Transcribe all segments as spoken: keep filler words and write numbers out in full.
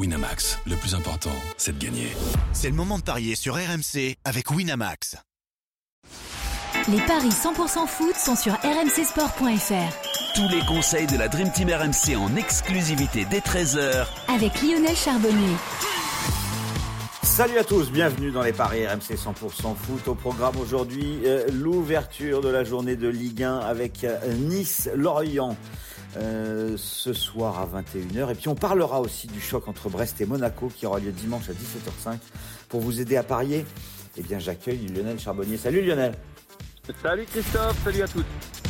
Winamax, le plus important, c'est de gagner. C'est le moment de parier sur R M C avec Winamax. Les paris cent pour cent foot sont sur r m c sport point f r. Tous les conseils de la Dream Team R M C en exclusivité dès treize heures avec Lionel Charbonnier. Salut à tous, bienvenue dans les paris R M C cent pour cent foot. Au programme aujourd'hui, euh, l'ouverture de la journée de Ligue un avec euh, Nice-Lorient euh, ce soir à vingt et une heures. Et puis on parlera aussi du choc entre Brest et Monaco qui aura lieu dimanche à dix-sept heures cinq. Pour vous aider à parier, eh bien j'accueille Lionel Charbonnier. Salut Lionel. Salut Christophe, salut à tous.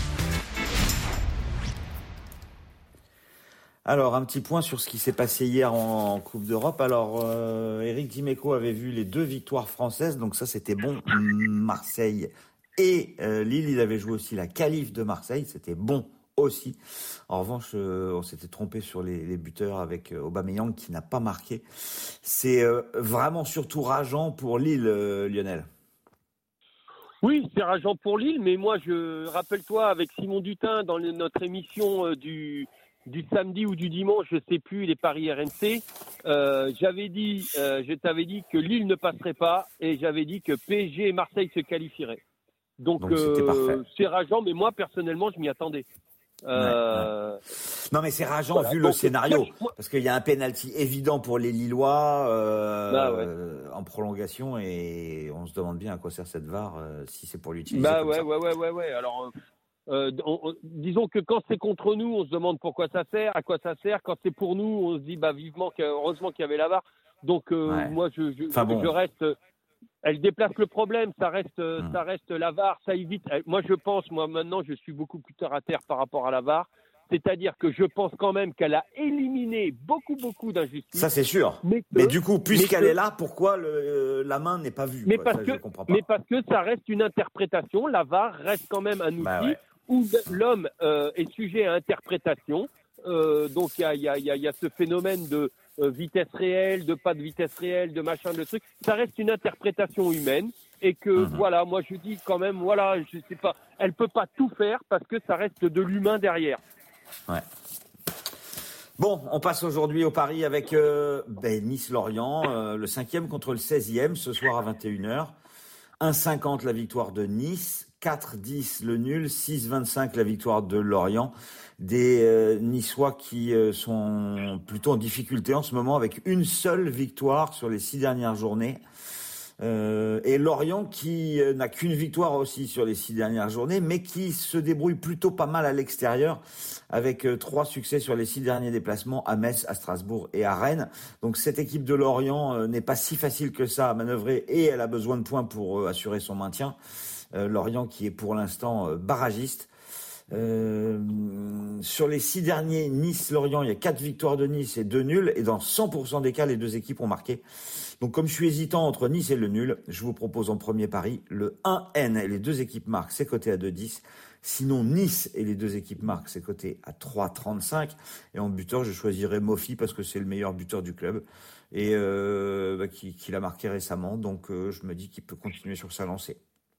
Alors, un petit point sur ce qui s'est passé hier en, en Coupe d'Europe. Alors, euh, Eric Dimeco avait vu les deux victoires françaises, donc ça c'était bon. Marseille et euh, Lille, il avait joué aussi la qualif de Marseille, c'était bon aussi. En revanche, euh, on s'était trompé sur les, les buteurs avec euh, Aubameyang qui n'a pas marqué. C'est euh, vraiment surtout rageant pour Lille, euh, Lionel. Oui, c'est rageant pour Lille, mais moi, je rappelle-toi, avec Simon Dutin, dans le, notre émission euh, du... du samedi ou du dimanche, je sais plus, les paris R M C, euh, j'avais dit, euh, je t'avais dit que Lille ne passerait pas et j'avais dit que P S G et Marseille se qualifieraient. Donc, Donc euh, c'est rageant, mais moi personnellement, je m'y attendais. Euh... Ouais, ouais. Non mais c'est rageant voilà, vu donc, le scénario, moi, moi... parce qu'il y a un penalty évident pour les Lillois euh, bah ouais. en prolongation et on se demande bien à quoi sert cette V A R euh, si c'est pour l'utiliser. Bah comme ouais, ça. ouais, ouais, ouais, ouais. Alors. Euh... Euh, on, on, disons que quand c'est contre nous, on se demande pourquoi ça sert, à quoi ça sert. Quand c'est pour nous, on se dit bah vivement, heureusement qu'il y avait la V A R. Donc euh, ouais. moi, je, je, enfin, bon. je reste. Elle déplace le problème. Ça reste, hum. ça reste la V A R. Ça évite. Moi, je pense, moi maintenant, je suis beaucoup plus terre à terre par rapport à la V A R. C'est-à-dire que je pense quand même qu'elle a éliminé beaucoup, beaucoup d'injustices. Ça, c'est sûr. Mais, que, mais du coup, puisqu'elle que, est là, pourquoi le, la main n'est pas vue? Mais, quoi, parce ça, que, je comprends pas. mais parce que ça reste une interprétation. La V A R reste quand même un outil bah ouais. où l'homme euh, est sujet à interprétation. Euh, donc, il y a, y, a, y, a, y a ce phénomène de euh, vitesse réelle, de pas de vitesse réelle, de machin, de truc. Ça reste une interprétation humaine. Et que, mmh. voilà, moi, je dis quand même, voilà, je sais pas, elle peut pas tout faire parce que ça reste de l'humain derrière. Ouais. Bon, on passe aujourd'hui au pari avec euh, ben, Nice-Lorient, euh, le cinquième contre le seizième, ce soir à vingt et une heures. un virgule cinquante la victoire de Nice, quatre virgule dix le nul, six virgule vingt-cinq la victoire de Lorient. Des euh, Niçois qui euh, sont plutôt en difficulté en ce moment avec une seule victoire sur les six dernières journées. Euh, et Lorient qui euh, n'a qu'une victoire aussi sur les six dernières journées, mais qui se débrouille plutôt pas mal à l'extérieur avec euh, trois succès sur les six derniers déplacements à Metz, à Strasbourg et à Rennes. Donc cette équipe de Lorient euh, n'est pas si facile que ça à manœuvrer et elle a besoin de points pour euh, assurer son maintien. Euh, Lorient qui est pour l'instant euh, barragiste. Euh, sur les six derniers Nice-Lorient, il y a quatre victoires de Nice et deux nuls, et dans cent pour cent des cas, les deux équipes ont marqué. Donc comme je suis hésitant entre Nice et le nul, je vous propose en premier pari le un N et les deux équipes marquent, c'est coté à deux virgule dix. Sinon Nice et les deux équipes marquent, c'est coté à trois virgule trente-cinq. Et en buteur, je choisirais Mofi parce que c'est le meilleur buteur du club et euh, bah, qui, qui l'a marqué récemment. Donc euh, je me dis qu'il peut continuer sur sa lancée.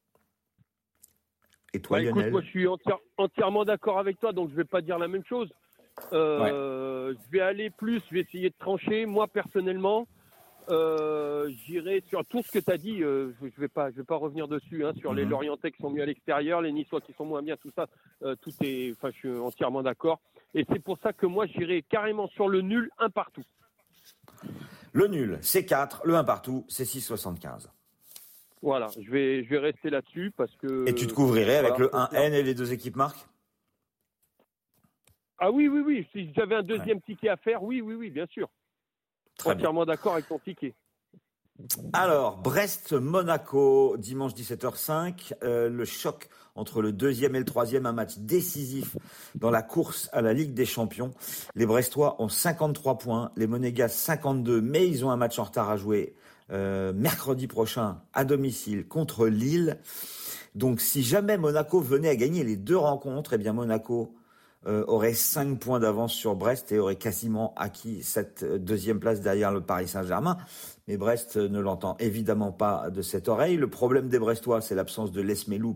Et toi, bah, Lionel? Écoute, moi, je suis entière, entièrement d'accord avec toi, donc je vais pas dire la même chose. Euh, ouais. Je vais aller plus, je vais essayer de trancher. Moi, personnellement, euh, j'irai sur tout ce que tu as dit. Euh, je vais pas, je vais pas revenir dessus. Hein, sur mm-hmm. les Lorientais qui sont mieux à l'extérieur, les Niçois qui sont moins bien, tout ça. Euh, tout est, enfin, je suis entièrement d'accord. Et c'est pour ça que moi, j'irai carrément sur le nul, un partout. Le nul, c'est quatre. Le un partout, c'est six virgule soixante-quinze. Voilà, je vais, je vais rester là-dessus parce que... Et tu te couvrirais voilà, avec le un N et les deux équipes marquent? Ah oui, oui, oui. Si j'avais un deuxième ouais. ticket à faire, oui, oui, oui, bien sûr. Très Entièrement bien. d'accord avec ton ticket. Alors, Brest-Monaco, dimanche dix-sept heures cinq, euh, le choc entre le deuxième et le troisième, un match décisif dans la course à la Ligue des Champions. Les Brestois ont cinquante-trois points, les Monégas cinquante-deux, mais ils ont un match en retard à jouer euh, mercredi prochain à domicile contre Lille. Donc, si jamais Monaco venait à gagner les deux rencontres, eh bien Monaco euh, aurait cinq points d'avance sur Brest et aurait quasiment acquis cette deuxième place derrière le Paris Saint-Germain. Mais Brest ne l'entend évidemment pas de cette oreille. Le problème des Brestois, c'est l'absence de Lesmelou,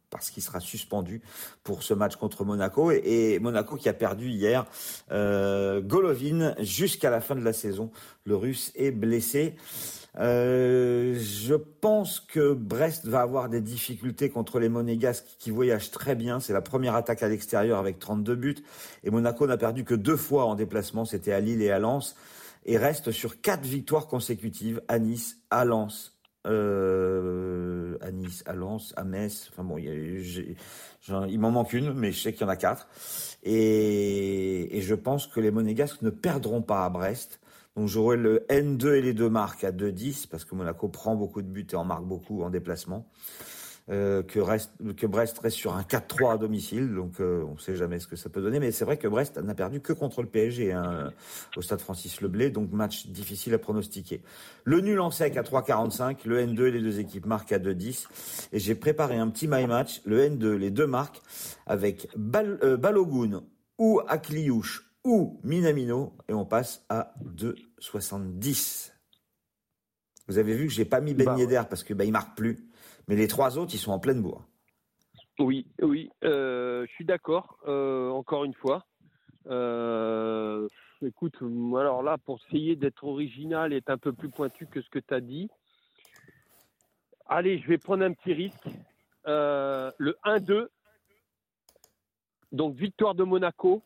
parce qu'il sera suspendu pour ce match contre Monaco. Et, et Monaco qui a perdu hier euh, Golovin jusqu'à la fin de la saison. Le Russe est blessé. Euh, je pense que Brest va avoir des difficultés contre les Monégasques qui voyagent très bien. C'est la première attaque à l'extérieur avec trente-deux buts. Et Monaco n'a perdu que deux fois en déplacement. C'était à Lille et à Lens. Et reste sur quatre victoires consécutives à Nice, à Lens, euh, à Nice, à Lens, à Metz. Enfin bon, il, y a, j'ai, j'en, il m'en manque une, mais je sais qu'il y en a quatre. Et, et je pense que les Monégasques ne perdront pas à Brest. Donc j'aurai le N deux et les deux marques à deux dix, parce que Monaco prend beaucoup de buts et en marque beaucoup en déplacement. Euh, que, reste, que Brest reste sur un quatre trois à domicile, donc euh, on ne sait jamais ce que ça peut donner. Mais c'est vrai que Brest n'a perdu que contre le P S G hein, au stade Francis Leblay, donc match difficile à pronostiquer. Le nul en sec à trois quarante-cinq, le N deux et les deux équipes marquent à deux dix. Et j'ai préparé un petit my match, le N deux, les deux marques, avec Bal, euh, Balogun ou Akliouche ou Minamino, et on passe à deux soixante-dix. Vous avez vu que j'ai pas mis Ben Yedder bah, parce que bah, il marque plus, mais les trois autres ils sont en pleine bourre. Oui, oui, euh, je suis d'accord. Euh, encore une fois, euh, écoute, alors là pour essayer d'être original et être un peu plus pointu que ce que tu as dit, allez, je vais prendre un petit risque. Euh, le un deux, donc victoire de Monaco.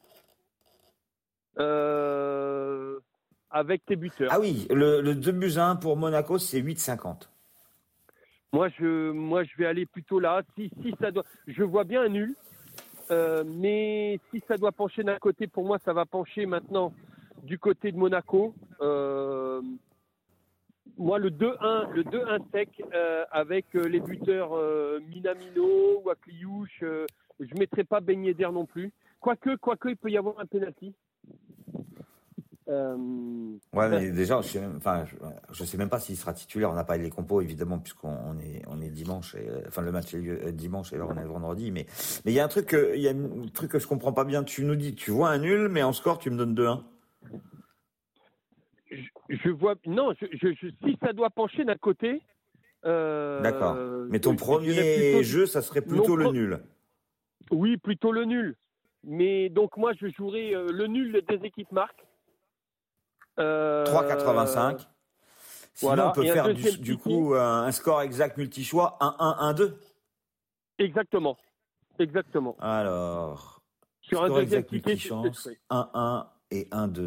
Euh, avec tes buteurs. Ah oui, le, le deux buts à un pour Monaco, c'est huit cinquante. Moi, je, moi, je vais aller plutôt là. Si, si ça doit, je vois bien un nul, euh, mais si ça doit pencher d'un côté, pour moi, ça va pencher maintenant du côté de Monaco. Euh, moi, le deux un, le deux un sec euh, avec les buteurs euh, Minamino ou Akliouche. Euh, je ne mettrai pas Ben Yedder non plus. Quoique, quoique, il peut y avoir un penalty. Euh, ouais, mais déjà, je sais même, enfin, je, je sais même pas s'il sera titulaire. On n'a pas les compos évidemment puisqu'on on est, on est dimanche. Et, enfin, le match est lieu dimanche et là on est vendredi. Mais, mais il y a un truc, que, il y a un truc que je comprends pas bien. Tu nous dis, tu vois un nul, mais en score, tu me donnes deux un. Je, je vois, non, je, je, je, si ça doit pencher d'un côté. Euh, D'accord. Mais ton premier plutôt, jeu, ça serait plutôt le nul. Oui, plutôt le nul. Mais donc moi, je jouerai euh, le nul des équipes marques. Euh, trois quatre-vingt-cinq. Sinon, voilà. On peut et faire du, du coup un score exact multi-choix un un un deux. Exactement. Exactement. Alors, sur score un exact multi-chance, un un et un deux.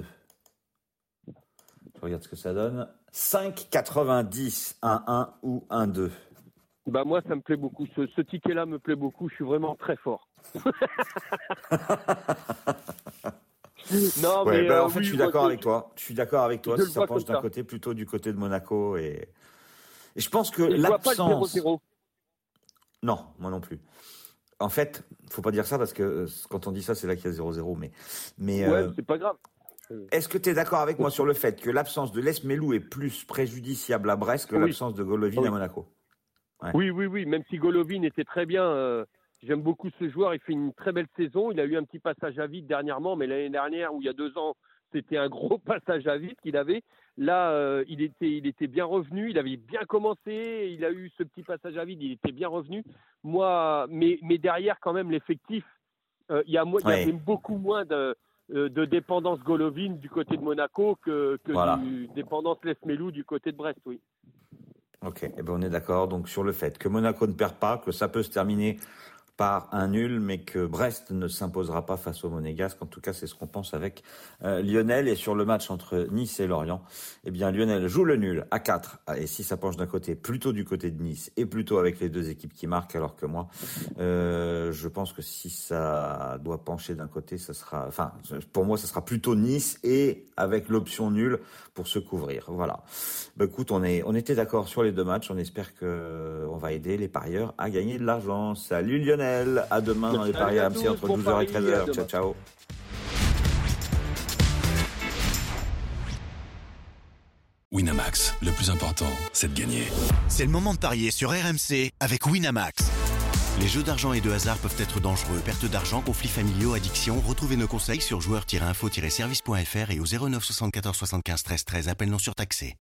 Je regarde ce que ça donne. cinq quatre-vingt-dix, un un ou un deux. Bah moi, ça me plaît beaucoup. Ce, ce ticket-là me plaît beaucoup. Je suis vraiment très fort. Non, ouais, mais bah, euh, en fait, oui, je suis d'accord avec toi. Je suis d'accord avec toi. Si ça penche d'un ça. côté, plutôt du côté de Monaco, et, et je pense que et l'absence. Je vois pas le zéro zéro. Non, moi non plus. En fait, faut pas dire ça parce que euh, quand on dit ça, c'est là qu'il y a zéro zéro. Mais, mais ouais, euh, c'est pas grave. Est-ce que tu es d'accord avec moi sur le fait que l'absence de Lesmelou est plus préjudiciable à Brest que oui. l'absence de Golovin oui. à Monaco? Ouais. Oui, oui, oui. Même si Golovin était très bien. Euh... J'aime beaucoup ce joueur, il fait une très belle saison. Il a eu un petit passage à vide dernièrement, mais l'année dernière, ou il y a deux ans, c'était un gros passage à vide qu'il avait. Là, euh, il, était, il était bien revenu, il avait bien commencé, il a eu ce petit passage à vide, il était bien revenu. Moi, mais, mais derrière, quand même, l'effectif, euh, il y a, ouais. il y avait beaucoup moins de, de dépendance Golovin du côté de Monaco que, que voilà. de dépendance Lesmelou du côté de Brest, oui. Ok, eh ben on est d'accord donc sur le fait que Monaco ne perd pas, que ça peut se terminer par un nul, mais que Brest ne s'imposera pas face aux Monégasques. En tout cas, c'est ce qu'on pense avec euh, Lionel. Et sur le match entre Nice et Lorient, eh bien Lionel joue le nul à quatre. Et si ça penche d'un côté, plutôt du côté de Nice, et plutôt avec les deux équipes qui marquent, alors que moi, euh, je pense que si ça doit pencher d'un côté, ça sera, enfin, pour moi, ça sera plutôt Nice et avec l'option nulle pour se couvrir. Voilà. Bah, écoute, on est, on était d'accord sur les deux matchs. On espère que on va aider les parieurs à gagner de l'argent. Salut Lionel. À demain dans les paris R M C entre douze heures et treize heures. Ciao, ciao. Winamax, le plus important, c'est de gagner. C'est le moment de parier sur R M C avec Winamax. Les jeux d'argent et de hasard peuvent être dangereux. Perte d'argent, conflits familiaux, addiction. Retrouvez nos conseils sur joueurs tiret info tiret service point f r et au zéro neuf soixante-quatorze soixante-quinze treize treize. Appel non surtaxé.